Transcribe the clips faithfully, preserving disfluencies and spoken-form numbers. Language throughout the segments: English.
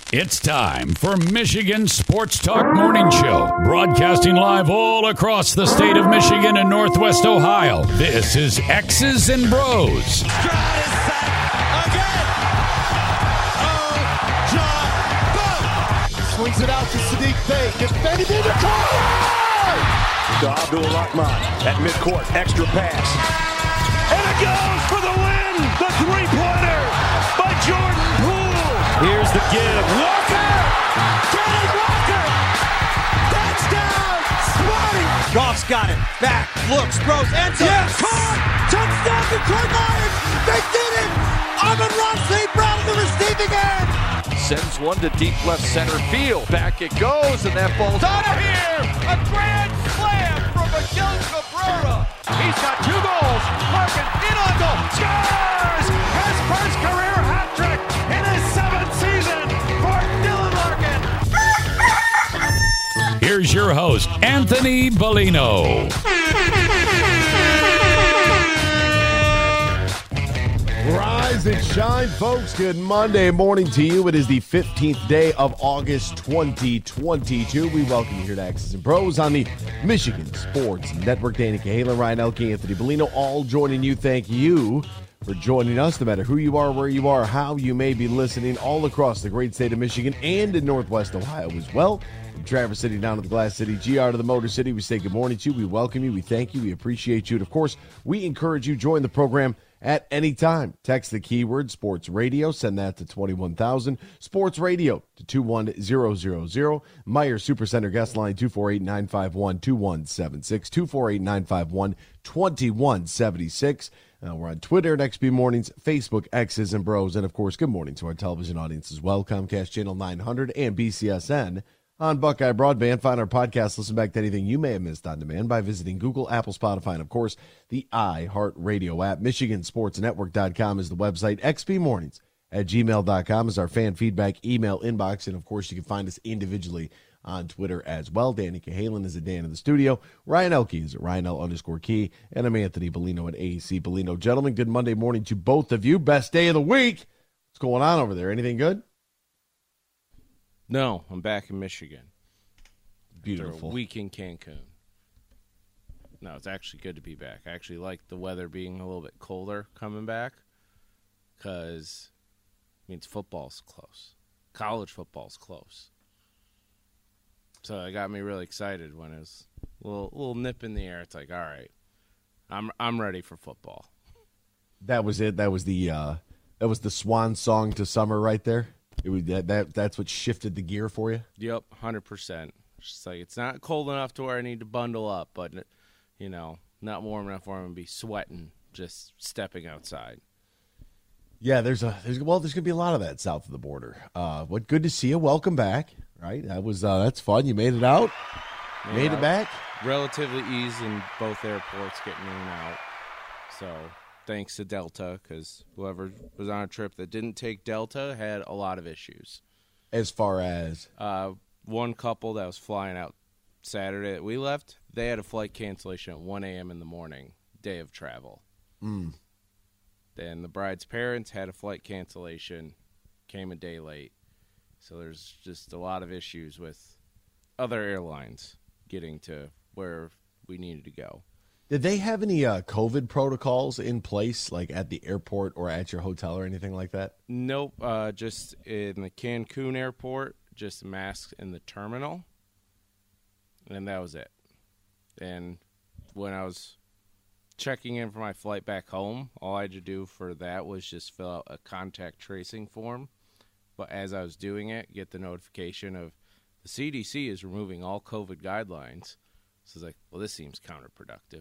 It's time for Michigan Sports Talk Morning Show, broadcasting live all across the state of Michigan and Northwest Ohio. This is X's and Bros. Stroud is sacked again. Oh, John Boom. Swings it out to Sadiq Bey. Defending in the corner. To Abdul-Rahman at midcourt. Extra pass. And it goes for the win. The three-pointer by Jordan Poole. Here's the give. Walker! Kenny Walker! Touchdown! Smarty! Goff's got it. Back. Looks. Throws. Ends up. Yes! Caught! Touchdown Detroit Lions! They did it! Amon-Ra Saint Brown in the receiving end! Sends one to deep left center field. Back it goes, and that ball's out of here! A grand slam from Miguel Cabrera! He's got two goals! Larkin in on goal! Scores! His first career hat trick in his seventh season for Dylan Larkin! Here's your host, Anthony Bellino. Rise and shine, folks. Good Monday morning to you. It is the fifteenth day of August, twenty twenty-two. We welcome you here to X's and Bros on the Michigan Sports Network. Danny Cahalan, Ryan Elke, Anthony Bellino, all joining you. Thank you for joining us, no matter who you are, where you are, how you may be listening, all across the great state of Michigan and in Northwest Ohio as well. From Traverse City down to the Glass City, G R to the Motor City, we say good morning to you. We welcome you. We thank you. We appreciate you. And, of course, we encourage you to join the program at any time. Text the keyword Sports Radio. Send that to twenty-one thousand. Sports Radio to two one zero zero zero. Meyer Supercenter guest line two four eight, nine five one, two one seven six. two four eight, nine five one, two one seven six. Uh, we're on Twitter at X B Mornings, Facebook, X's and Bros. And, of course, good morning to our television audience as well. Comcast Channel nine hundred and B C S N on Buckeye Broadband. Find our podcast, listen back to anything you may have missed on demand by visiting Google, Apple, Spotify, and, of course, the iHeartRadio app. Michigan Sports Network dot com is the website. X B Mornings at gmail dot com is our fan feedback email inbox. And, of course, you can find us individually on Twitter as well. Danny Cahalan is at Dan in the studio. Ryan Elke is at Ryan L underscore Key. And I'm Anthony Bellino at A C Bellino. Gentlemen, good Monday morning to both of you. Best day of the week. What's going on over there? Anything good? No, I'm back in Michigan. Beautiful. After a week in Cancun. No, it's actually good to be back. I actually like the weather being a little bit colder coming back because it means football's close. College football's close. So it got me really excited when it was a little, little nip in the air. It's like, all right, I'm I'm ready for football. That was it. That was the uh, that was the swan song to summer right there. It was that, that that's what shifted the gear for you. Yep, one hundred percent. It's just like it's not cold enough to where I need to bundle up, but you know, not warm enough where I'm gonna be sweating just stepping outside. Yeah, there's a there's well, there's gonna be a lot of that south of the border. Uh, what good to see you. Welcome back. Right, that was uh, that's fun. You made it out. Yeah, made it back. Relatively easy in both airports getting in and out. So thanks to Delta, because whoever was on a trip that didn't take Delta had a lot of issues. As far as uh, one couple that was flying out Saturday that we left, they had a flight cancellation at one a.m. in the morning, day of travel. Mm. Then the bride's parents had a flight cancellation, came a day late. So there's just a lot of issues with other airlines getting to where we needed to go. Did they have any uh, COVID protocols in place, like at the airport or at your hotel or anything like that? Nope, uh, just in the Cancun airport, just masks in the terminal, and that was it. And when I was checking in for my flight back home, all I had to do for that was just fill out a contact tracing form. But as I was doing it, get the notification of the C D C is removing all COVID guidelines. So it's like, well, this seems counterproductive.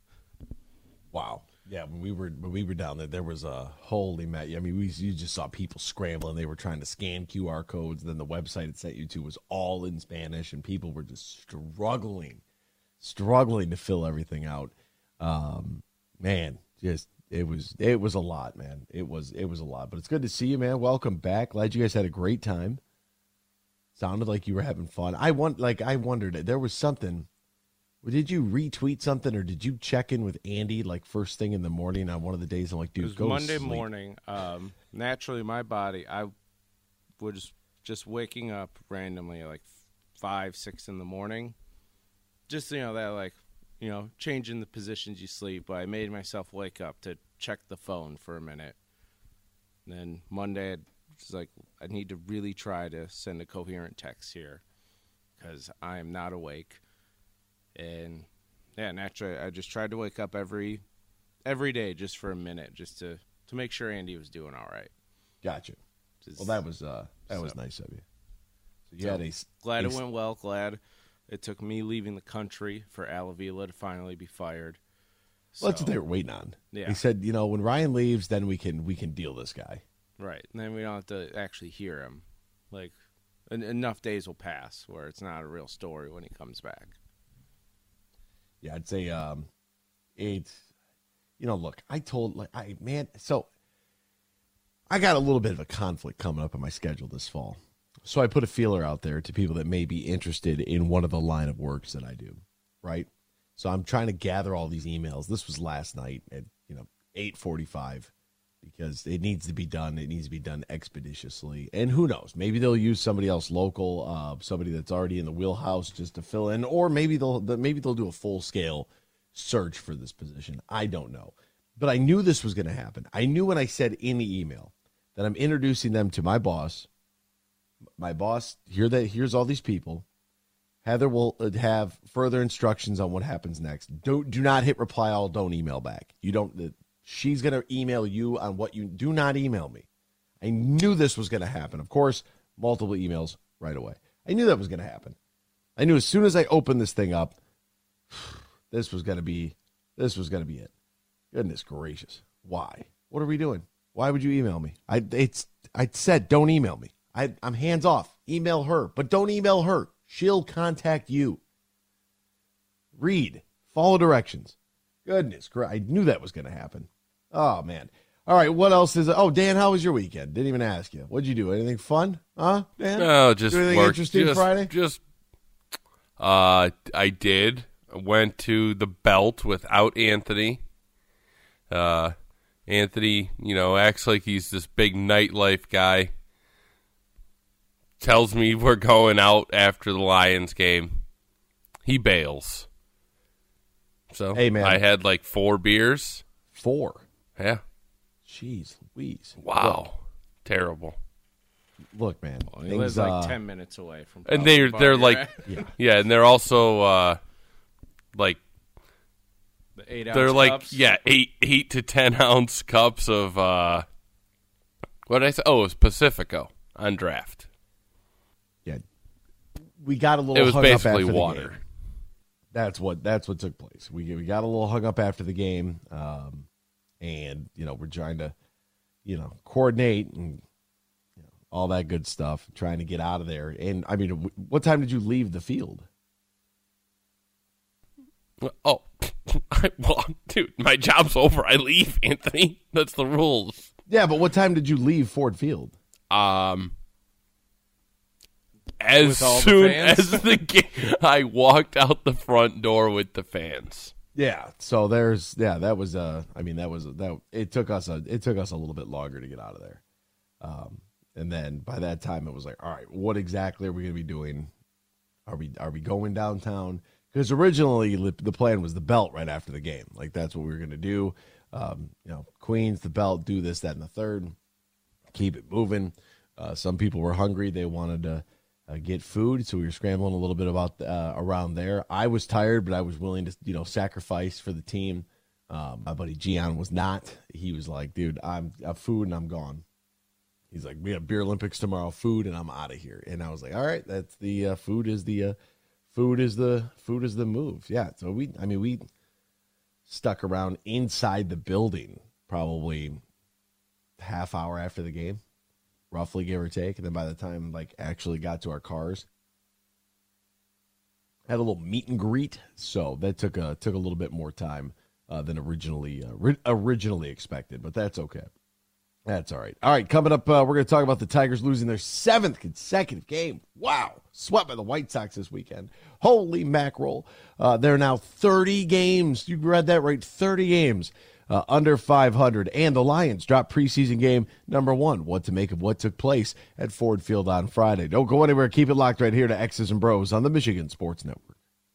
Wow. Yeah, when we were when we were down there, there was a holy mat. I mean, we you just saw people scrambling. They were trying to scan Q R codes. Then the website it sent you to was all in Spanish, and people were just struggling, struggling to fill everything out. Um, man, just. It was it was a lot, man. It was it was a lot, but it's good to see you, man. Welcome back. Glad you guys had a great time. Sounded like you were having fun. I want like I wondered there was something. Did you retweet something or did you check in with Andy like first thing in the morning on one of the days? I'm like, dude, it was go Monday to sleep. morning. Um, naturally, my body, I was just waking up randomly at like five, six in the morning. Just, you know, that like, you know, changing the positions you sleep. But I made myself wake up to check the phone for a minute. And then Monday, I was like, I need to really try to send a coherent text here because I am not awake. And, yeah, naturally, I just tried to wake up every every day just for a minute just to, to make sure Andy was doing all right. Gotcha. Just, well, that was uh, that so, was nice of you. So you so had a, glad a, it went well. Glad it took me leaving the country for Al Avila to finally be fired. So, well, that's what they were waiting on. Yeah. They said, you know, when Ryan leaves, then we can we can deal this guy. Right, and then we don't have to actually hear him. Like, en- enough days will pass where it's not a real story when he comes back. Yeah, I'd say um, it's, you know, look, I told, like, I, man, so I got a little bit of a conflict coming up in my schedule this fall. So I put a feeler out there to people that may be interested in one of the line of works that I do, right? So I'm trying to gather all these emails. This was last night at, you know, eight forty-five because it needs to be done. It needs to be done expeditiously. And who knows? Maybe they'll use somebody else local, uh, somebody that's already in the wheelhouse just to fill in, or maybe they'll maybe they'll do a full-scale search for this position. I don't know. But I knew this was going to happen. I knew when I said in the email that I'm introducing them to my boss. My boss, here that here's all these people. Heather will have further instructions on what happens next. Don't do not hit reply all. Don't email back. You don't. She's going to email you on what you do not email me. I knew this was going to happen. Of course, multiple emails right away. I knew that was going to happen. I knew as soon as I opened this thing up, this was going to be this was going to be it. Goodness gracious. Why? What are we doing? Why would you email me? I it's I said don't email me. I, I'm hands off. Email her, but don't email her. She'll contact you. Read. Follow directions. Goodness, I knew that was going to happen. Oh, man. All right, what else is it? Oh, Dan, how was your weekend? Didn't even ask you. What'd you do? Anything fun? Huh, Dan? No, just do anything work. interesting just, Friday? Just, uh, I did. I went to the Belt without Anthony. Uh, Anthony, you know, acts like he's this big nightlife guy. Tells me we're going out after the Lions game. He bails. So hey, man. I had like four beers. Four? Yeah. Jeez Louise. Wow. Look, Terrible. Look, man. Well, he things, lives like uh, ten minutes away from And they're, the they're like, yeah. yeah, and they're also uh, like, the eight they're ounce like, cups. yeah, eight, eight to ten ounce cups of, uh, what did I say? Oh, it was Pacifico on draft. Yeah, we got a little. It was hung basically up after water. The game. That's what. That's what took place. We we got a little hung up after the game, um, and you know we're trying to, you know, coordinate and you know, all that good stuff, trying to get out of there. And I mean, what time did you leave the field? Oh, well, dude, my job's over. I leave, Anthony. That's the rules. Yeah, but what time did you leave Ford Field? Um. As With all the soon fans? as the game, I walked out the front door with the fans. Yeah, so there's yeah, that was uh, I mean that was that it took us a it took us a little bit longer to get out of there, um, and then by that time it was like, all right, what exactly are we going to be doing? Are we are we going downtown? Because originally the plan was the Belt right after the game, like that's what we were going to do. Um, you know, Queens, the Belt, do this, that, and the third, keep it moving. Uh, some people were hungry; they wanted to. Uh, get food, so we were scrambling a little bit about uh, around there. I was tired, but I was willing to, you know, sacrifice for the team. Um, my buddy Gian was not. He was like, "Dude, I'm, I'm food and I'm gone." He's like, "We have Beer Olympics tomorrow, food, and I'm out of here." And I was like, "All right, that's the uh, food is the uh, food is the food is the move." Yeah. So we, I mean, we stuck around inside the building probably half hour after the game. Roughly, give or take, and then by the time like actually got to our cars, had a little meet and greet. So that took a took a little bit more time uh, than originally uh, ri- originally expected, but that's okay. That's all right. All right, coming up, uh, we're going to talk about the Tigers losing their seventh consecutive game. Wow, swept by the White Sox this weekend. Holy mackerel! Uh, they're now thirty games. You read that right? Thirty games uh, under five hundred. And the Lions dropped preseason game number one. What to make of what took place at Ford Field on Friday. Don't go anywhere. Keep it locked right here to X's and Bros on the Michigan Sports Network.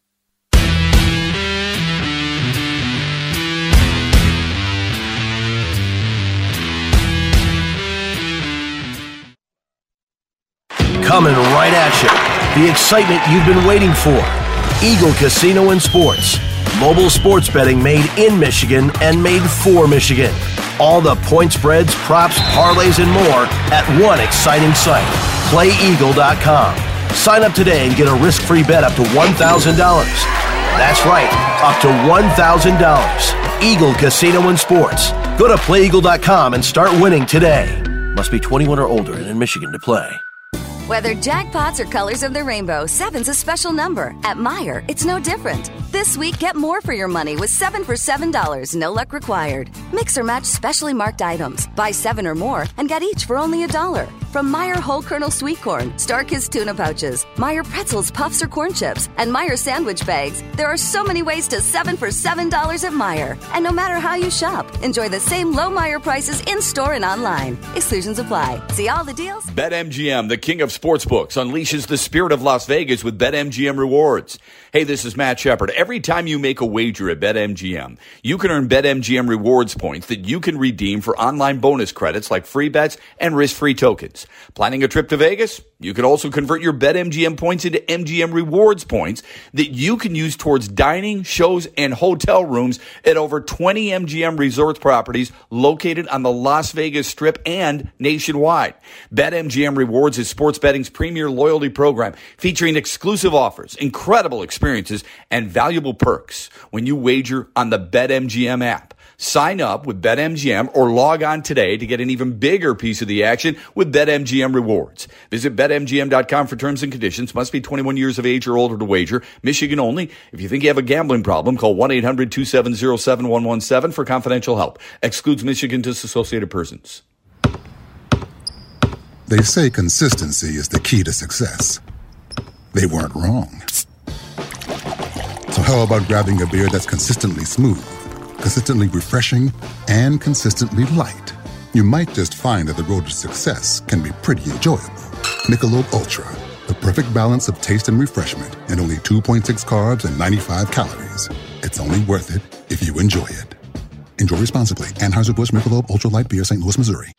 Coming right at you. The excitement you've been waiting for. Eagle Casino and Sports. Mobile sports betting made in Michigan and made for Michigan. All the point spreads, props, parlays, and more at one exciting site. play eagle dot com. Sign up today and get a risk-free bet up to one thousand dollars. That's right, up to one thousand dollars. Eagle Casino and Sports. Go to play eagle dot com and start winning today. Must be twenty-one or older and in Michigan to play. Whether jackpots or colors of the rainbow, seven's a special number. At Meijer, it's no different. This week, get more for your money with seven for seven dollars, no luck required. Mix or match specially marked items. Buy seven or more and get each for only a dollar. From Meijer Whole Kernel Sweet Corn, Star-Kissed Tuna Pouches, Meijer Pretzels, Puffs, or Corn Chips, and Meijer Sandwich Bags, there are so many ways to seven for seven dollars at Meijer. And no matter how you shop, enjoy the same low Meijer prices in-store and online. Exclusions apply. See all the deals? BetMGM, the king of sportsbooks, unleashes the spirit of Las Vegas with BetMGM Rewards. Hey, this is Matt Shepard. Every time you make a wager at BetMGM, you can earn BetMGM Rewards points that you can redeem for online bonus credits like free bets and risk-free tokens. Planning a trip to Vegas? You can also convert your BetMGM points into M G M Rewards points that you can use towards dining, shows, and hotel rooms at over twenty M G M Resorts properties located on the Las Vegas Strip and nationwide. BetMGM Rewards is sports betting's premier loyalty program featuring exclusive offers, incredible experiences, and valuable perks when you wager on the BetMGM app. Sign up with BetMGM or log on today to get an even bigger piece of the action with BetMGM Rewards. Visit bet M G M dot com for terms and conditions. Must be twenty-one years of age or older to wager. Michigan only. If you think you have a gambling problem, call one eight hundred two seven zero seven one one seven for confidential help. Excludes Michigan disassociated persons. They say consistency is the key to success. They weren't wrong. So how about grabbing a beer that's consistently smooth, consistently refreshing, and consistently light? You might just find that the road to success can be pretty enjoyable. Michelob Ultra, the perfect balance of taste and refreshment, and only two point six carbs and ninety-five calories. It's only worth it if you enjoy it. Enjoy responsibly. Anheuser-Busch Michelob Ultra Light Beer, Saint Louis, Missouri.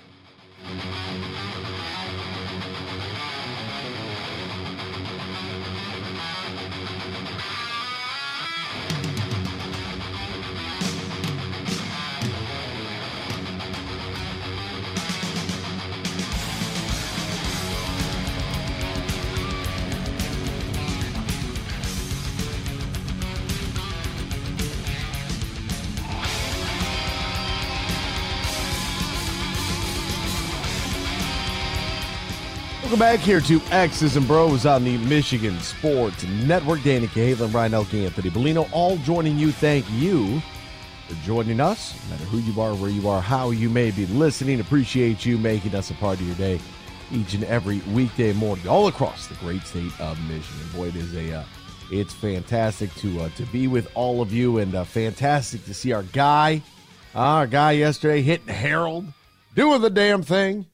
Welcome back here to X's and Bros on the Michigan Sports Network. Danny Cahalan, Ryan Elke, Anthony Bellino, all joining you. Thank you for joining us. No matter who you are, where you are, how you may be listening, appreciate you making us a part of your day each and every weekday morning, all across the great state of Michigan. Boy, it is a, uh, it's fantastic to uh, to be with all of you, and uh, fantastic to see our guy, uh, our guy yesterday hitting Harold, doing the damn thing.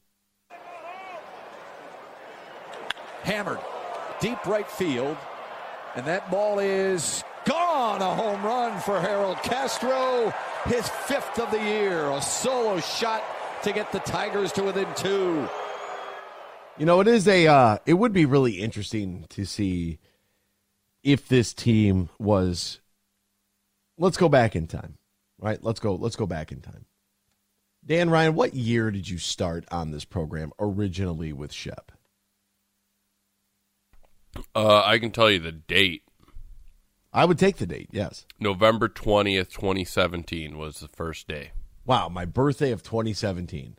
Hammered, deep right field, and that ball is gone. A home run for Harold Castro, his fifth of the year. A solo shot to get the Tigers to within two. You know, it is a. Uh, it would be really interesting to see if this team was. Let's go back in time, right? Let's go. Let's go back in time. Dan Ryan, what year did you start on this program originally with Shep? Uh, I can tell you the date. I would take the date, yes. November twentieth, twenty seventeen was the first day. Wow, my birthday of twenty seventeen.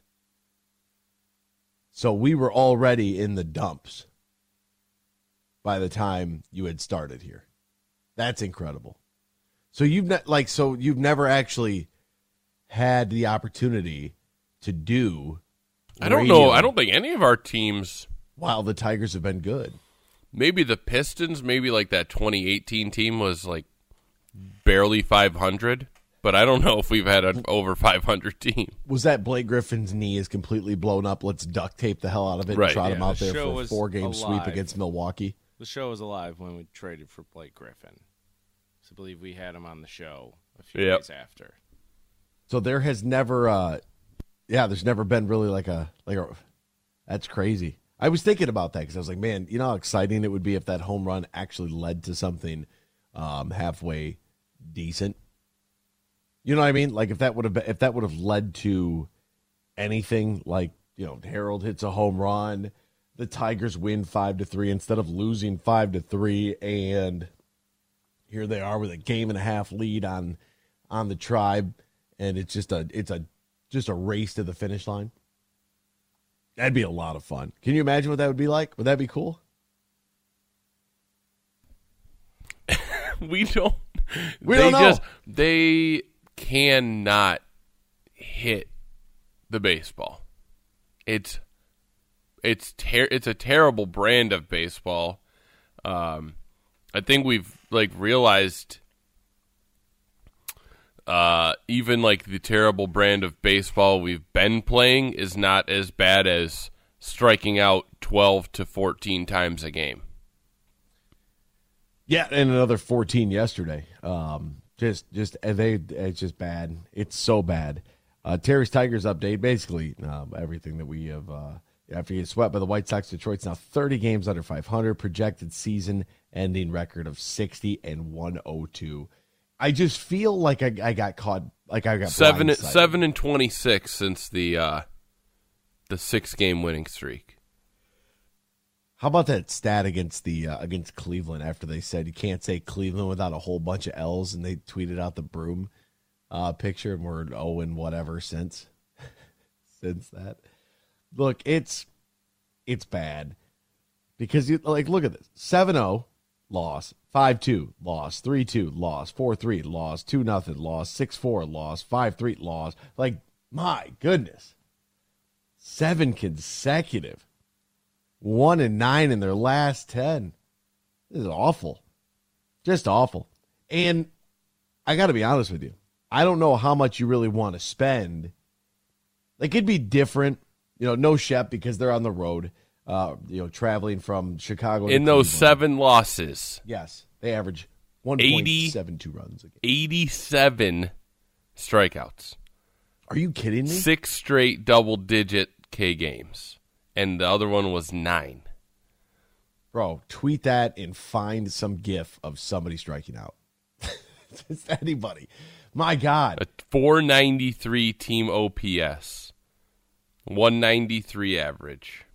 So we were already in the dumps by the time you had started here. That's incredible. So you've ne- like so you've never actually had the opportunity to do I don't know. I don't think any of our teams while the Tigers have been good. Maybe the Pistons, maybe like that twenty eighteen team was like barely five hundred. but I don't know if we've had an over five hundred team. Was that Blake Griffin's knee is completely blown up? Let's duct tape the hell out of it Right, and trot yeah, him out the there show for a was four-game sweep alive. against Milwaukee. The show was alive when we traded for Blake Griffin. So I believe we had him on the show a few Yep. days after. So there has never, uh, yeah, there's never been really like a, like a, that's crazy. I was thinking about that because I was like, man, you know how exciting it would be if that home run actually led to something um, halfway decent. You know what I mean? Like if that would have been, if that would have led to anything, like, you know, Harold hits a home run, the Tigers win five to three instead of losing five to three, and here they are with a game and a half lead on on the Tribe, and it's just a it's a just a race to the finish line. That'd be a lot of fun. Can you imagine what that would be like? Would that be cool? We don't. We they don't know. just they cannot hit the baseball. It's it's ter- it's a terrible brand of baseball. Um, I think we've like realized uh, even like the terrible brand of baseball we've been playing is not as bad as striking out twelve to fourteen times a game. Yeah, and another fourteen yesterday. Um, just, just they, it's just bad. It's so bad. Uh, Terry's Tigers update, basically uh, everything that we have. Uh, after you get swept by the White Sox, Detroit's now thirty games under five hundred, projected season-ending record of sixty and one oh two. I just feel like I, I got caught, like I got seven, blindsided. seven and twenty-six since the uh, the six-game winning streak. How about that stat against the uh, against Cleveland after they said you can't say Cleveland without a whole bunch of L's, and they tweeted out the broom uh, picture, and we're oh and whatever since since that. Look, it's it's bad because you like look at this: seven oh loss, five two loss, three two loss, four three loss, two nothing loss, six four loss, five three loss. Like my goodness, seven consecutive. One and nine in their last ten. This is awful. Just awful. And I got to be honest with you. I don't know how much you really want to spend. Like, it'd be different. You know, no Shep because they're on the road, uh, you know, traveling from Chicago. In those seven losses. Yes. They average one point seven two runs a game. eighty-seven strikeouts. Are you kidding me? Six straight double-digit K games. And the other one was nine. Bro, tweet that and find some gif of somebody striking out. Just anybody. My God. A four ninety-three team O P S. one ninety-three average.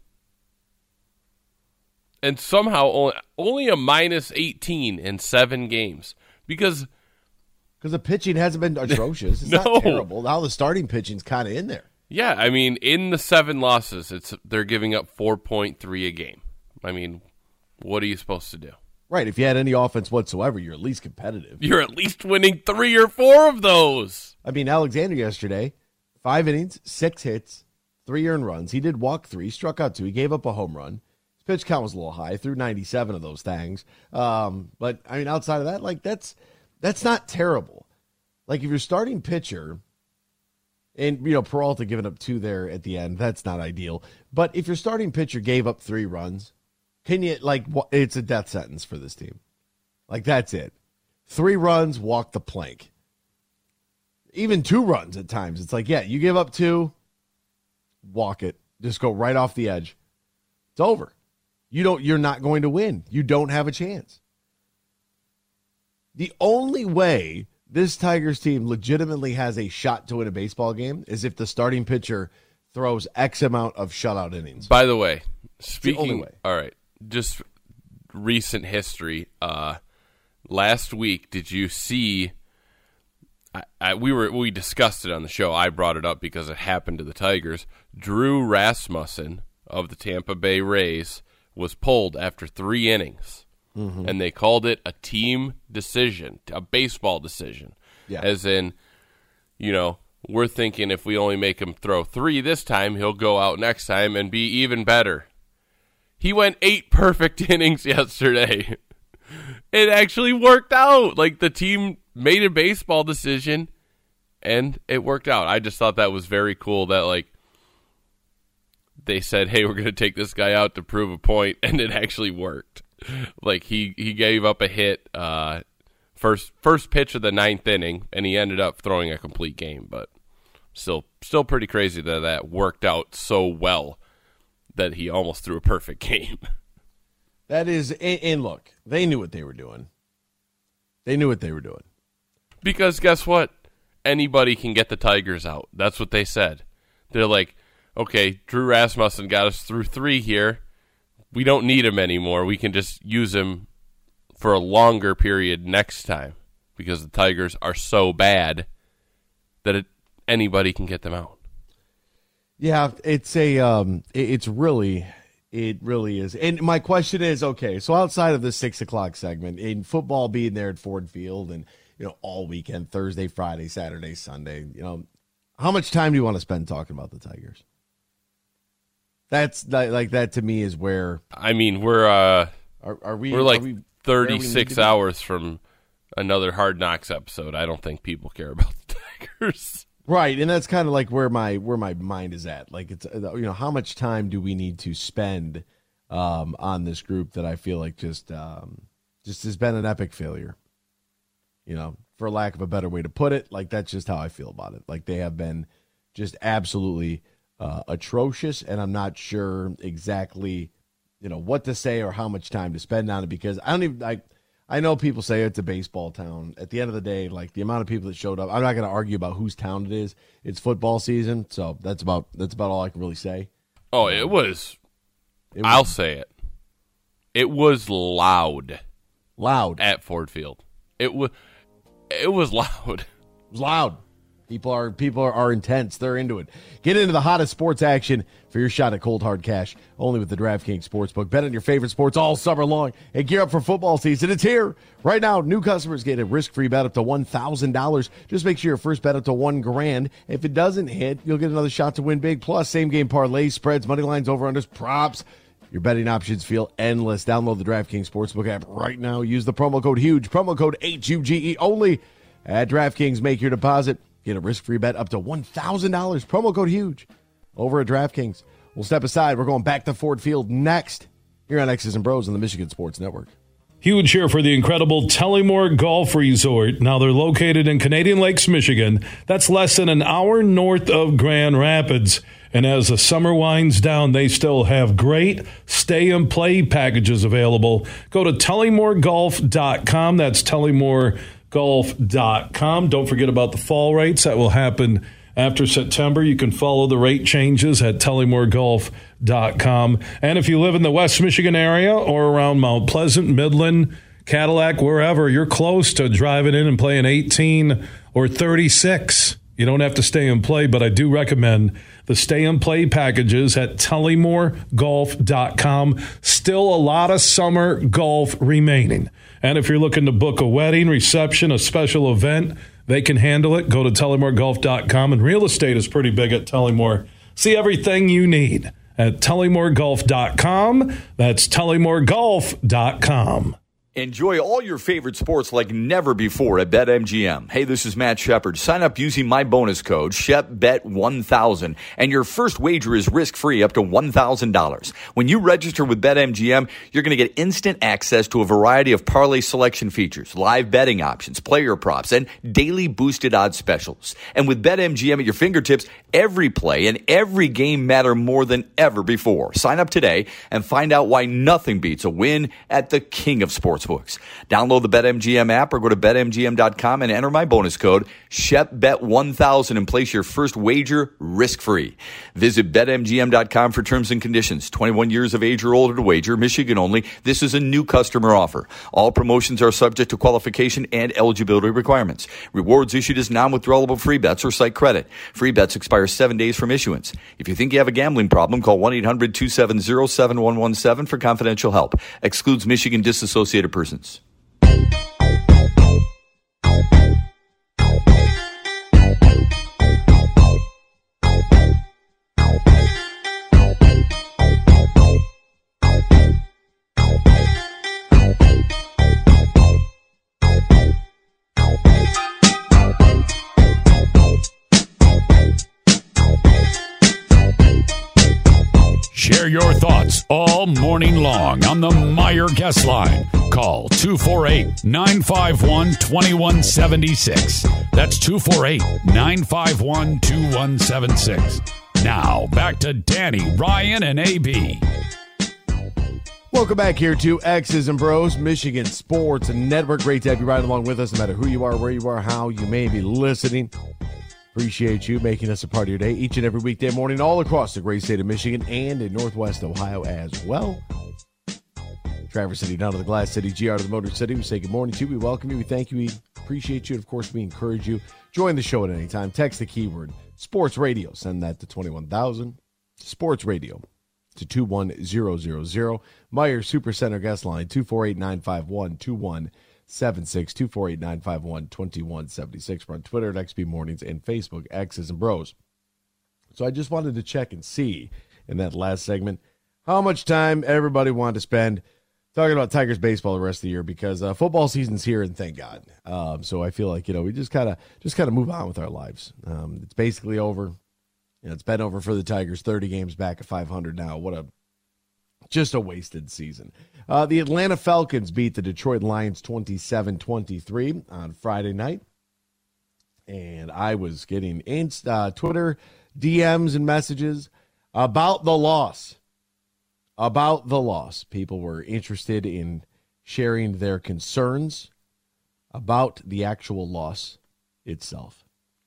And somehow only, only a minus eighteen in seven games. Because Because the pitching hasn't been atrocious. It's No. not terrible. Now the starting pitching's kind of in there. Yeah, I mean, in the seven losses, it's they're giving up four point three a game. I mean, what are you supposed to do? Right. If you had any offense whatsoever, you're at least competitive. You're at least winning three or four of those. I mean, Alexander yesterday, five innings, six hits, three earned runs. He did walk three, struck out two. He gave up a home run. His pitch count was a little high, threw ninety-seven of those things. Um, but, I mean, outside of that, like, that's that's not terrible. Like, if you're starting pitcher... And, you know, Peralta giving up two there at the end, that's not ideal. But if your starting pitcher gave up three runs, can you, like, it's a death sentence for this team. Like, that's it. Three runs, walk the plank. Even two runs at times. It's like, yeah, you give up two, walk it. Just go right off the edge. It's over. You don't, you're not going to win. You don't have a chance. The only way this Tigers team legitimately has a shot to win a baseball game is if the starting pitcher throws X amount of shutout innings. By the way, the only speaking, way. all right, just recent history. Uh, last week, did you see? I, I, we were we discussed it on the show. I brought it up because it happened to the Tigers. Drew Rasmussen of the Tampa Bay Rays was pulled after three innings. Mm-hmm. And they called it a team decision, a baseball decision. Yeah. As in, you know, we're thinking if we only make him throw three this time, he'll go out next time and be even better. He went eight perfect innings yesterday. It actually worked out. Like, the team made a baseball decision, And it worked out. I just thought that was very cool that, like, they said, hey, we're going to take this guy out to prove a point, and it actually worked. Like, he, he gave up a hit uh, first first pitch of the ninth inning, and he ended up throwing a complete game. But still, still pretty crazy that that worked out so well that he almost threw a perfect game. That is, and, and look, they knew what they were doing. They knew what they were doing. Because guess what? Anybody can get the Tigers out. That's what they said. They're like, okay, Drew Rasmussen got us through three here. We don't need him anymore. We can just use him for a longer period next time because the Tigers are so bad that it, anybody can get them out. Yeah, it's a, um, it, it's really, it really is. And my question is, okay, so outside of the six o'clock segment, in football being there at Ford Field and, you know, all weekend, Thursday, Friday, Saturday, Sunday, you know, how much time do you want to spend talking about the Tigers? That's like, like that to me is where. I mean, we're uh, are, are we? We're like are we, thirty-six hours from another Hard Knocks episode. I don't think people care about the Tigers. Right, and that's kind of like where my where my mind is at. Like, it's, you know, how much time do we need to spend um, on this group that I feel like just um, just has been an epic failure. You know, for lack of a better way to put it, like that's just how I feel about it. Like they have been just absolutely uh, atrocious, and I'm not sure exactly, you know, what to say or how much time to spend on it because I don't even like. I know people say it's a baseball town. At the end of the day, like the amount of people that showed up, I'm not going to argue about whose town it is. It's football season, so that's about that's about all I can really say. Oh, it was. It was I'll say it. It was loud. Loud at Ford Field. It was. It was loud. It was loud. People are people are, are intense. They're into it. Get into the hottest sports action for your shot at cold hard cash. Only with the DraftKings Sportsbook. Bet on your favorite sports all summer long and gear up for football season. It's here right now. New customers get a risk-free bet up to one thousand dollars. Just make sure your first bet up to one grand. If it doesn't hit, you'll get another shot to win big. Plus, same game parlays, spreads, money lines, over-unders, props. Your betting options feel endless. Download the DraftKings Sportsbook app right now. Use the promo code HUGE. Promo code H U G E only at DraftKings. Make your deposit. Get a risk-free bet up to one thousand dollars. Promo code HUGE over at DraftKings. We'll step aside. We're going back to Ford Field next here on X's and Bros on the Michigan Sports Network. Huge here for the incredible Tullymore Golf Resort. Now they're located in Canadian Lakes, Michigan. That's less than an hour north of Grand Rapids. And as the summer winds down, they still have great stay-and-play packages available. Go to tullymore golf dot com. That's tullymore golf dot com. Don't forget about the fall rates. That will happen after September. You can follow the rate changes at tullymore golf dot com. And if you live in the West Michigan area or around Mount Pleasant, Midland, Cadillac, wherever, you're close to driving in and playing eighteen or thirty-six. You don't have to stay and play, but I do recommend the stay and play packages at tullymore golf dot com. Still a lot of summer golf remaining. And if you're looking to book a wedding, reception, a special event, they can handle it. Go to tullymore golf dot com. And real estate is pretty big at Tullymore. See everything you need at tullymore golf dot com. That's tullymore golf dot com. Enjoy all your favorite sports like never before at BetMGM. Hey, this is Matt Shepard. Sign up using my bonus code, Shep Bet one thousand, and your first wager is risk-free up to one thousand dollars. When you register with BetMGM, you're going to get instant access to a variety of parlay selection features, live betting options, player props, and daily boosted odds specials. And with BetMGM at your fingertips, every play and every game matter more than ever before. Sign up today and find out why nothing beats a win at the king of sports books. Download the BetMGM app or go to bet M G M dot com and enter my bonus code Shep Bet one thousand and place your first wager risk-free. Visit bet M G M dot com for terms and conditions. twenty-one years of age or older to wager. Michigan only. This is a new customer offer. All promotions are subject to qualification and eligibility requirements. Rewards issued as non-withdrawable free bets or site credit. Free bets expire seven days from issuance. If you think you have a gambling problem, call one eight hundred two seven zero seven one one seven for confidential help. Excludes Michigan disassociated persons. hear your thoughts all morning long on the Meijer Guest Line. Call two four eight, nine five one, two one seven six. That's two four eight, nine five one, two one seven six. Now, back to Danny, Ryan, and A B. Welcome back here to X's and Bros, Michigan Sports Network. Great to have you riding along with us, no matter who you are, where you are, how you may be listening. Appreciate you making us a part of your day each and every weekday morning all across the great state of Michigan and in Northwest Ohio as well. Traverse City, down to the Glass City, G R to the Motor City. We say good morning to you. We welcome you. We thank you. We appreciate you. And, of course, we encourage you. Join the show at any time. Text the keyword Sports Radio. Send that to twenty-one thousand. Sports Radio to two one zero zero zero. Meijer Supercenter guest line two four eight, nine five one, two one seven six. two four eight, nine five one, two one seven six. We're on Twitter at X B Mornings and Facebook, X's and Bros. So I just wanted to check and see in that last segment how much time everybody wanted to spend talking about Tigers baseball the rest of the year, because uh, football season's here, and thank God. Um, so I feel like, you know, we just kind of just kind of move on with our lives. Um, it's basically over. You know, it's been over for the Tigers. thirty games back at five hundred now. What a just a wasted season. Uh, the Atlanta Falcons beat the Detroit Lions twenty-seven twenty-three on Friday night, and I was getting inst- uh, Twitter D Ms and messages about the loss. About the loss. People were interested in sharing their concerns about the actual loss itself.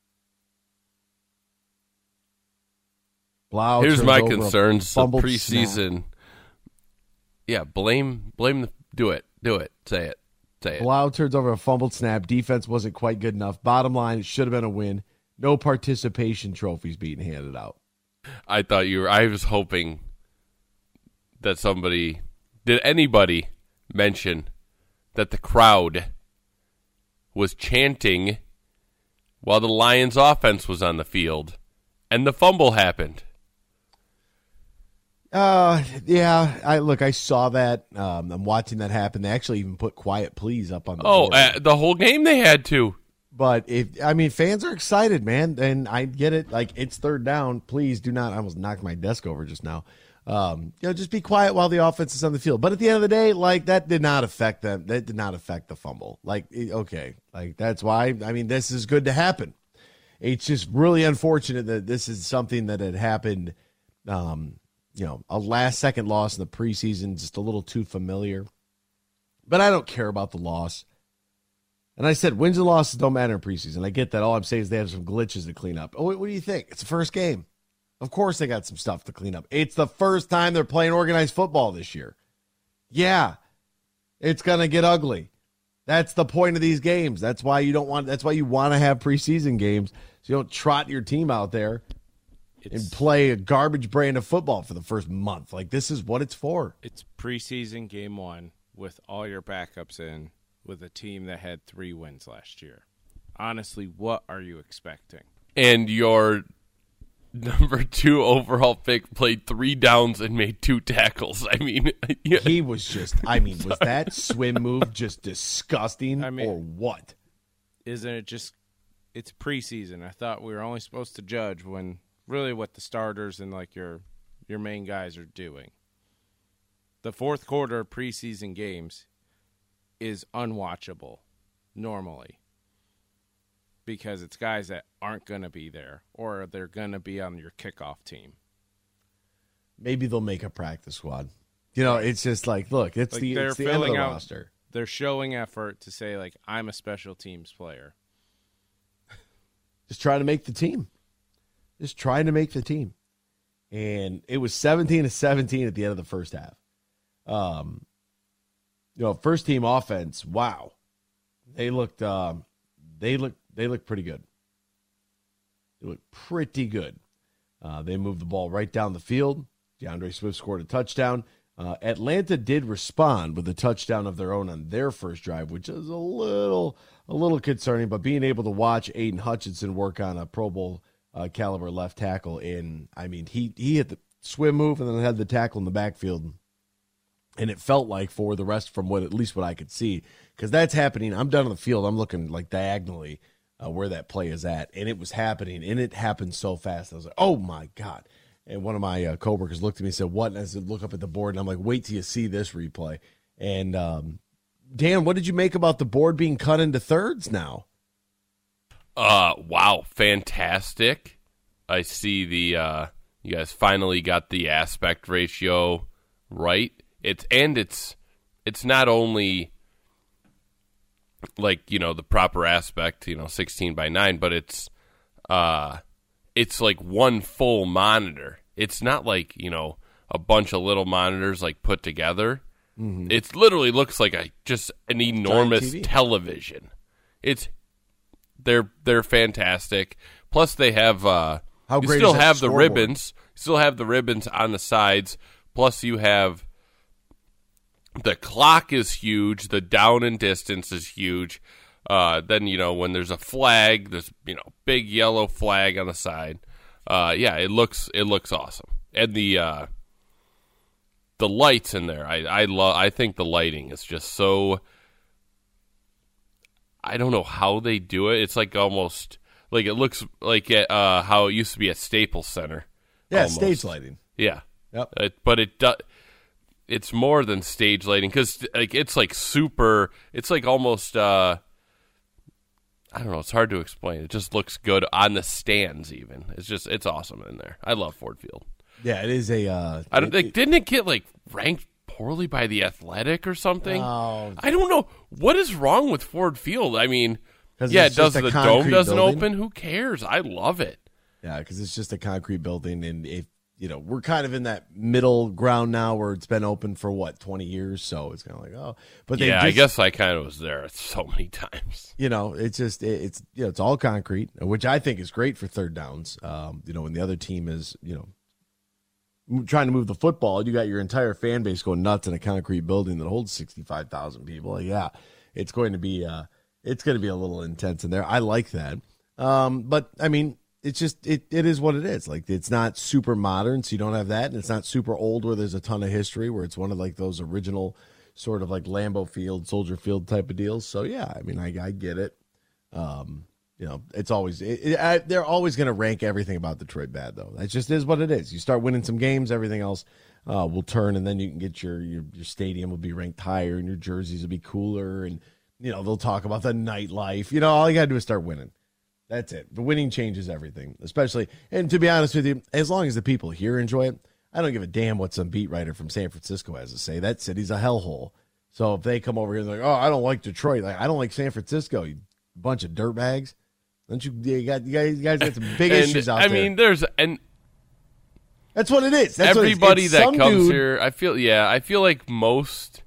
Blau Here's my concerns. The fumbled preseason. snap. Yeah, blame, blame the, do it, do it, say it, say it. Blau turns over a fumbled snap. Defense wasn't quite good enough. Bottom line, it should have been a win. No participation trophies being handed out. I thought you were, I was hoping that somebody, did anybody mention that the crowd was chanting while the Lions offense was on the field and the fumble happened? Uh, yeah, I look, I saw that. Um, I'm watching that happen. They actually even put "Quiet Please" up on the Oh, board. uh, the whole game they had to. But if I mean, fans are excited, man, and I get it. Like, it's third down. Please do not. I almost knocked my desk over just now. Um, you know, just be quiet while the offense is on the field. But at the end of the day, like, that did not affect them. That did not affect the fumble. Like, okay, like that's why. I mean, this is good to happen. It's just really unfortunate that this is something that had happened. Um, you know, a last second loss in the preseason, just a little too familiar. But I don't care about the loss. And I said, wins and losses don't matter in preseason. I get that. All I'm saying is they have some glitches to clean up. Oh, what do you think? It's the first game. Of course they got some stuff to clean up. It's the first time they're playing organized football this year. Yeah, it's going to get ugly. That's the point of these games. That's why you don't want. That's why you want to have preseason games, so you don't trot your team out there it's, and play a garbage brand of football for the first month. Like, this is what it's for. It's preseason game one with all your backups in, with a team that had three wins last year. Honestly, what are you expecting? And your number two overall pick played three downs and made two tackles. I mean, yeah. He was just, I mean, was that swim move just disgusting I mean, or what? Isn't it just, it's preseason. I thought we were only supposed to judge when really what the starters and like your your main guys are doing. The fourth quarter of preseason games is unwatchable normally, because it's guys that aren't going to be there or they're going to be on your kickoff team. Maybe they'll make a practice squad. You know, it's just like, look, it's like the, they're it's the end of the out, roster. They're showing effort to say, like, I'm a special teams player. Just trying to make the team. Just trying to make the team. And it was seventeen to seventeen at the end of the first half. Um, you know, first team offense, wow. They looked um, they looked They look pretty good. They look pretty good. Uh, they moved the ball right down the field. DeAndre Swift scored a touchdown. Uh, Atlanta did respond with a touchdown of their own on their first drive, which is a little, a little concerning. But being able to watch Aiden Hutchinson work on a Pro Bowl uh, caliber left tackle, in I mean, he he hit the swim move and then had the tackle in the backfield, and it felt like for the rest, from what at least what I could see, because that's happening. I'm down on the field. I'm looking like diagonally uh, where that play is at, and it was happening, and it happened so fast. I was like, oh my God. And one of my uh, coworkers looked at me and said, what? And I said, look up at the board. And I'm like, wait till you see this replay. And um, Dan, what did you make about the board being cut into thirds now? Uh, wow, fantastic. I see the, uh, you guys finally got the aspect ratio right. It's, and it's, it's not only like, you know, the proper aspect, you know, sixteen by nine, but it's, uh, it's like one full monitor. It's not like, you know, a bunch of little monitors like put together. Mm-hmm. It literally looks like a, just an enormous television. It's, They're they're fantastic. Plus, they have uh, How you great still is that have the scoreboard? ribbons. Still have the ribbons on the sides. Plus, you have the clock is huge. The down and distance is huge. Uh, then you know when there's a flag, there's you know big yellow flag on the side. Uh, yeah, it looks it looks awesome. And the uh, the lights in there, I I love. I think the lighting is just so. I don't know how they do it. It's like almost like it looks like at, uh, how it used to be at Staples Center. Yeah, almost. stage lighting. Yeah, yep. It, but it does. It's more than stage lighting because like it's like super. It's like almost. Uh, I don't know. It's hard to explain. It just looks good on the stands. Even it's just it's awesome in there. I love Ford Field. Yeah, it is a. Uh, I don't it, like. Didn't it get like ranked poorly by the Athletic or something? Oh. I don't know what is wrong with Ford Field. I mean, yeah, it's it does just a the dome concrete doesn't building. open. Who cares? I love it. Yeah, because it's just a concrete building, and if you know, we're kind of in that middle ground now where it's been open for what twenty years, so it's kind of like oh, but they yeah, just, I guess I kind of was there so many times. You know, it's just it, it's you know it's all concrete, which I think is great for third downs. Um, you know, when the other team is you know. trying to move the football, you got your entire fan base going nuts in a concrete building that holds sixty-five thousand people. Like, yeah, it's going to be uh, it's going to be a little intense in there. I like that. Um, but I mean, it's just it it is what it is. Like, it's not super modern, so you don't have that, and it's not super old where there's a ton of history, where it's one of like those original sort of like Lambeau Field, Soldier Field type of deals. So yeah, I mean, I I get it. Um, You know, it's always it, it, I, they're always going to rank everything about Detroit bad, though. That just is what it is. You start winning some games, everything else uh, will turn, and then you can get your, your your stadium will be ranked higher, and your jerseys will be cooler, and you know they'll talk about the nightlife. You know, all you got to do is start winning. That's it. The winning changes everything, especially. And to be honest with you, as long as the people here enjoy it, I don't give a damn what some beat writer from San Francisco has to say. That city's a hellhole. So if they come over here and they're like, oh, I don't like Detroit, like I don't like San Francisco, you bunch of dirtbags. Don't you? You got you guys, you guys got some big And, issues out I there. mean, there's and that's what it is. That's everybody what it is. It's that some comes dude, here. I feel yeah. I feel like most.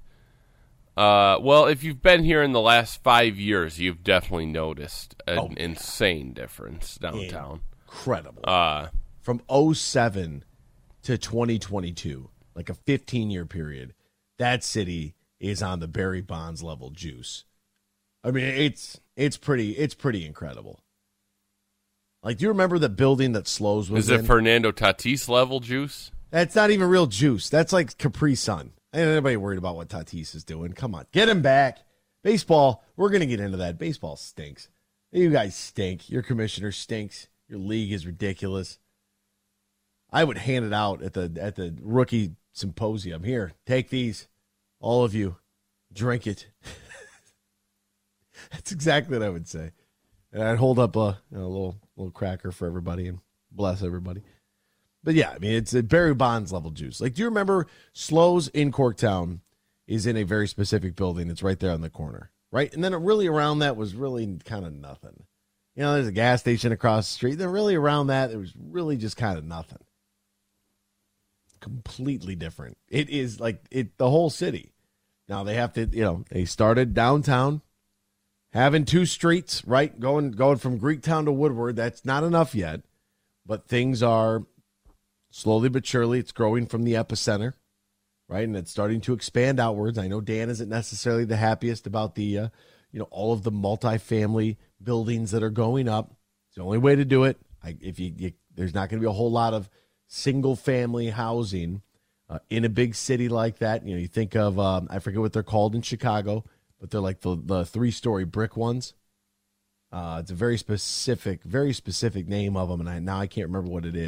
Uh, well, if you've been here in the last five years, you've definitely noticed an Oh, yeah. insane difference downtown. incredible. Uh, From oh seven to twenty twenty-two, like a fifteen-year period, that city is on the Barry Bonds level juice. I mean, it's it's pretty it's pretty incredible. Like, do you remember the building that Slows was is it in? Fernando Tatis level juice? That's not even real juice. That's like Capri Sun. Ain't anybody worried about what Tatis is doing. Come on, get him back. Baseball, we're going to get into that. Baseball stinks. You guys stink. Your commissioner stinks. Your league is ridiculous. I would hand it out at the at the rookie symposium. Here, take these. All of you. Drink it. That's exactly what I would say. And I'd hold up a, you know, a little little cracker for everybody and bless everybody. But yeah, I mean, it's a Barry Bonds level juice. Like, do you remember Slows in Corktown is in a very specific building? It's right there on the corner, right? And then it really around that was really kind of nothing. You know, there's a gas station across the street. Then really around that, it was really just kind of nothing. Completely different. It is like it the whole city. Now they have to, you know, they started downtown, having two streets, right? Going going from Greektown to Woodward. That's not enough yet, but things are slowly but surely, it's growing from the epicenter, right? And it's starting to expand outwards. I know Dan isn't necessarily the happiest about the, uh, you know, all of the multifamily buildings that are going up. It's the only way to do it. I, if you, you there's not going to be a whole lot of single family housing uh, in a big city like that. You know, you think of, um, I forget what they're called in Chicago, but they're like the, the three-story brick ones. Uh, it's a very specific, very specific name of them, and I, now I can't remember what it is.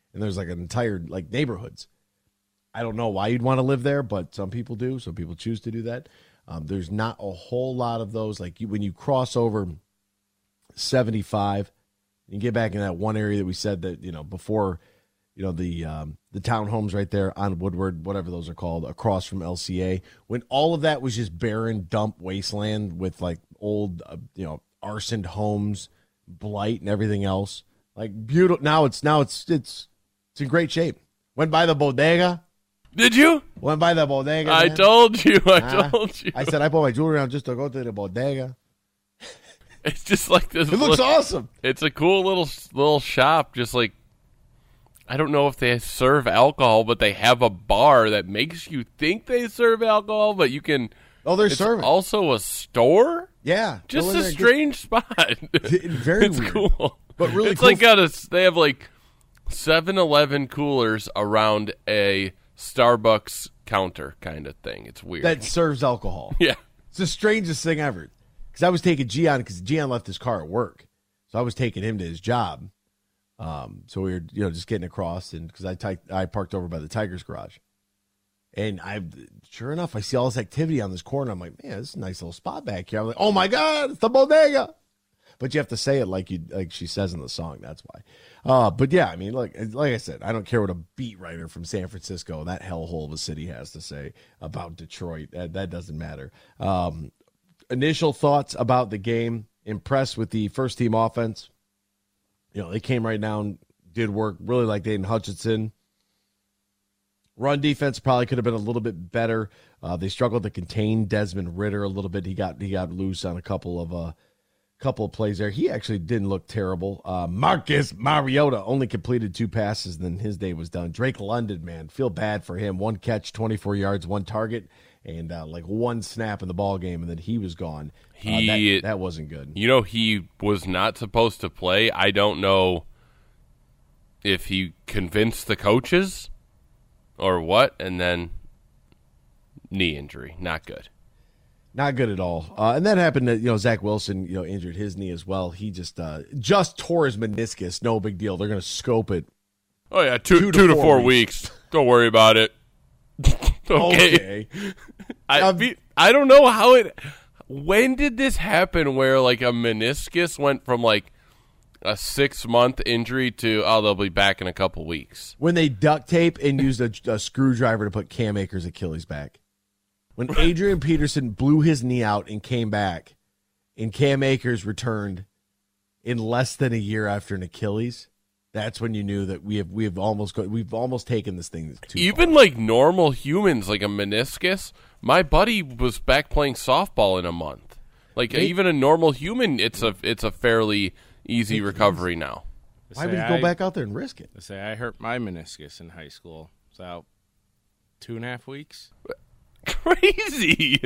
and there's like an entire like neighborhoods. I don't know why you'd want to live there, but some people do. Some people choose to do that. Um, there's not a whole lot of those. Like you, when you cross over seventy-five, you get back in that one area that we said that, you know, before, you know, the um, the townhomes right there on Woodward, whatever those are called, across from L C A, when all of that was just barren, dump wasteland with like old, uh, you know, arsoned homes, blight and everything else. Like beautiful. Now it's now it's it's it's in great shape. Went by the bodega. Did you? Went by the bodega. I man. told you. I Ah, told you. I said I put my jewelry on just to go to the bodega. It's just like this. It looks look, awesome. It's a cool little little shop. Just like, I don't know if they serve alcohol, but they have a bar that makes you think they serve alcohol, but you can. Oh, they're it's serving. Also a store. Yeah, just go in a there and strange spot. get- Very it's weird. cool, but really it's cool. like got a. They have like seven eleven coolers around a Starbucks counter kind of thing. It's weird. that serves alcohol. Yeah. It's the strangest thing ever. Because I was taking Gian, because Gian left his car at work. So I was taking him to his job. Um, so we were, you know, just getting across, and because I, ty- I parked over by the Tigers garage. And I, sure enough, I see all this activity on this corner. I'm like, man, this is a nice little spot back here. I'm like, oh my God, it's the bodega. But you have to say it like you like she says in the song. That's why. Uh, but yeah, I mean, like like I said, I don't care what a beat writer from San Francisco, that hellhole of a city, has to say about Detroit. That, that doesn't matter. Um, initial thoughts about the game. Impressed with the first team offense. You know, they came right down, did work. Really like Aiden Hutchinson. Run defense probably could have been a little bit better. Uh, they struggled to contain Desmond Ridder a little bit. He got he got loose on a couple of uh, couple of plays there. He actually didn't look terrible. Uh, Marcus Mariota only completed two passes, and then his day was done. Drake London, man, feel bad for him. One catch, twenty-four yards, one target, and uh, like one snap in the ball game, and then he was gone. He uh, that, that wasn't good. You know, he was not supposed to play. I don't know if he convinced the coaches or what, and then knee injury, not good. Not good at all. Uh, and that happened to, you know, Zach Wilson, you know, injured his knee as well. He just uh, just tore his meniscus. No big deal. They're going to scope it. Oh, yeah, two, two, to, two four to four weeks. weeks. Don't worry about it. okay. okay. I, um, I don't know how it – when did this happen where, like, a meniscus went from, like, a six-month injury to, oh, they'll be back in a couple weeks? When they duct tape and used a, a screwdriver to put Cam Akers' Achilles back. When Adrian Peterson blew his knee out and came back, and Cam Akers returned in less than a year after an Achilles, that's when you knew that we have we have almost go, we've almost taken this thing too Even far. Like normal humans, like a meniscus. My buddy was back playing softball in a month. Like they, even a normal human, it's a it's a fairly easy recovery now. Why would you go I, back out there and risk it? I say I hurt my meniscus in high school. It's out two and a half weeks. Crazy.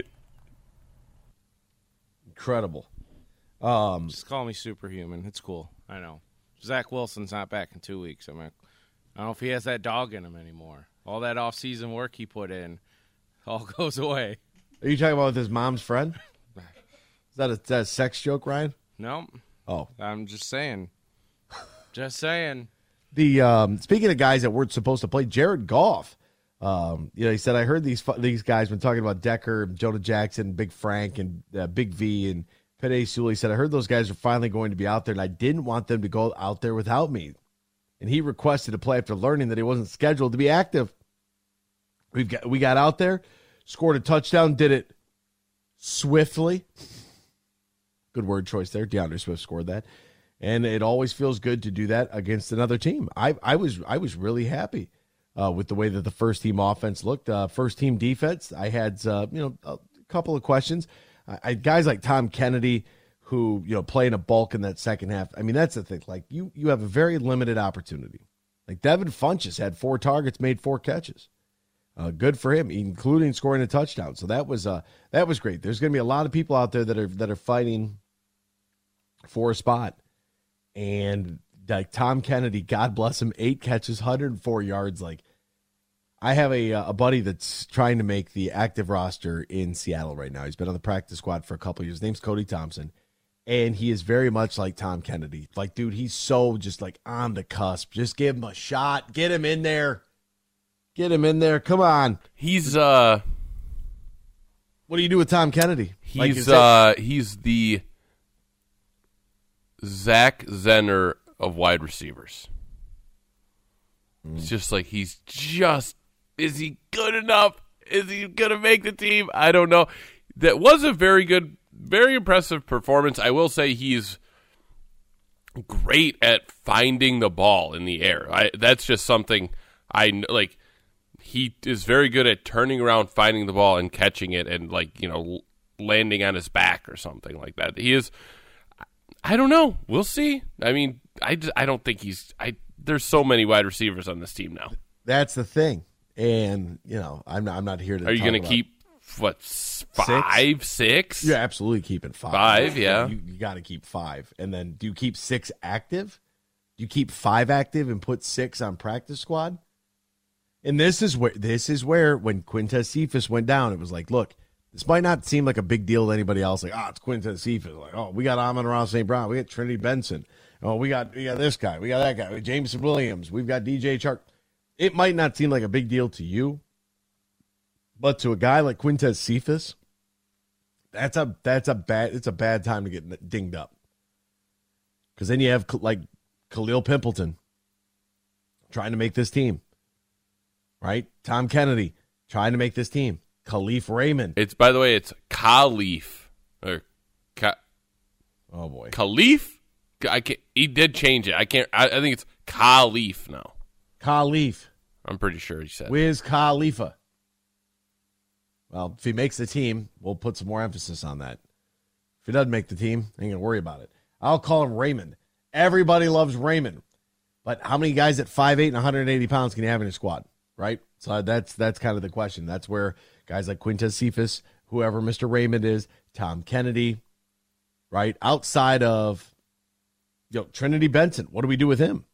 Incredible. Um, Just call me superhuman. It's cool. I know. Zach Wilson's not back in two weeks. I'm like, I don't know if he has that dog in him anymore. All that off-season work he put in all goes away. Are you talking about with his mom's friend? Is that a, is that a sex joke, Ryan? No. Oh. I'm just saying. Just saying. The um, speaking of guys that weren't supposed to play, Jared Goff. Um, you know, he said, I heard these these guys been talking about Decker, Jonah Jackson, Big Frank, and uh, Big V, and Penei Sewell. He said, I heard those guys are finally going to be out there, and I didn't want them to go out there without me. And he requested to play after learning that he wasn't scheduled to be active. We've got we got out there, scored a touchdown, did it swiftly. Good word choice there. DeAndre Swift scored that. And it always feels good to do that against another team. I, I was I was really happy uh, with the way that the first team offense looked. Uh, first team defense, I had uh, you know a couple of questions. I, I guys like Tom Kennedy, who you know playing a bulk in that second half. I mean, that's the thing. Like you you have a very limited opportunity. Like Devin Funchess had four targets, made four catches. Uh, good for him, including scoring a touchdown. So that was uh that was great. There's going to be a lot of people out there that are that are fighting for a spot. And like Tom Kennedy, God bless him, eight catches, one hundred four yards. Like I have a a buddy that's trying to make the active roster in Seattle right now. He's been on the practice squad for a couple of years. His name's Cody Thompson, And he is very much like Tom Kennedy. Like, dude, he's so just like on the cusp. Just give him a shot. Get him in there. Get him in there. Come on. He's uh What do you do with Tom Kennedy? He's like, uh he's the Zach Zenner of wide receivers. Mm. It's just like he's just is he good enough? Is he gonna make the team? I don't know. That was a very good, very impressive performance. I will say he's great at finding the ball in the air. I, that's just something I like. He is very good at turning around, finding the ball, and catching it, and like you know, landing on his back or something like that. He is. I don't know. We'll see. I mean, I, just, I don't think he's. I there's so many wide receivers on this team now. That's the thing, and you know, I'm not. I'm not here to. Are you going to keep? What, five, six? six? You're absolutely keeping five. Five, yeah. You, you got to keep five. And then do you keep six active? Do you keep five active and put six on practice squad? And this is where this is where when Quintez Cephas went down, it was like, look, this might not seem like a big deal to anybody else. Like, oh, it's Quintez Cephas. Like, oh, we got Amon-Ra Saint Brown. We got Trinity Benson. Oh, we got we got this guy. We got that guy. We got Jameson Williams. We've got D J Chark. It might not seem like a big deal to you. But to a guy like Quintez Cephas, that's a that's a bad it's a bad time to get dinged up. Because then you have like Khalil Pimpleton trying to make this team, right? Tom Kennedy trying to make this team. Khalif Raymond. It's by the way, it's Khalif or Ka- oh boy, Khalif. I can't. He did change it. I can't. I, I think it's Khalif now. Khalif. I'm pretty sure he said. Wiz Khalifa. Well, if he makes the team, we'll put some more emphasis on that. If he doesn't make the team, I ain't going to worry about it. I'll call him Raymond. Everybody loves Raymond. But how many guys at five eight and one hundred eighty pounds can you have in your squad, right? So that's that's kind of the question. That's where guys like Quintez Cephas, whoever Mister Raymond is, Tom Kennedy, right? Outside of you know, Trinity Benson, what do we do with him?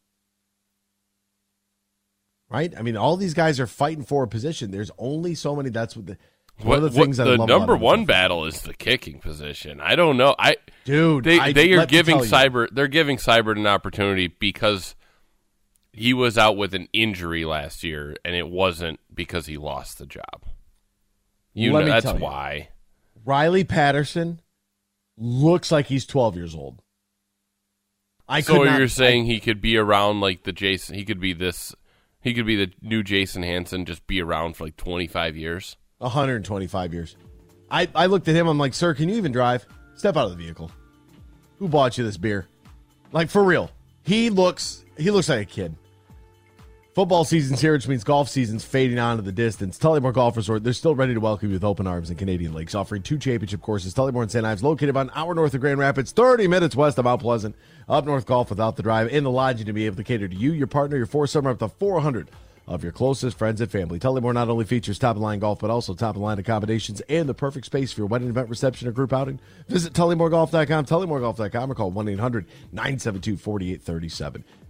Right? I mean, all these guys are fighting for a position. There's only so many. That's what the One what, of the things what, I the love number about one battle is the kicking position. I don't know. I dude, they I, they are giving Seibert. They're giving Seibert an opportunity because he was out with an injury last year, and it wasn't because he lost the job. You Let know, me that's tell you, why. Riley Patterson looks like he's twelve years old. I so could not, you're saying I, he could be around like the Jason? He could be this. He could be the new Jason Hanson, just be around for like twenty-five years. one hundred twenty-five years. I, I looked at him. I'm like, sir, can you even drive? Step out of the vehicle. Who bought you this beer? Like, for real. He looks he looks like a kid. Football season's here, which means golf season's fading on to the distance. Tullymore Golf Resort, they're still ready to welcome you with open arms in Canadian Lakes, offering two championship courses. Tullymore and Saint Ives, located about an hour north of Grand Rapids, thirty minutes west of Mount Pleasant. Up north golf without the drive, and the lodging to be able to cater to you, your partner, your foursome, up to four hundred of your closest friends and family. Tullymore not only features top-of-the-line golf, but also top-of-the-line accommodations and the perfect space for your wedding event, reception, or group outing. Visit tullymore golf dot com, tullymore golf dot com, or call one eight hundred nine seven two four eight three seven.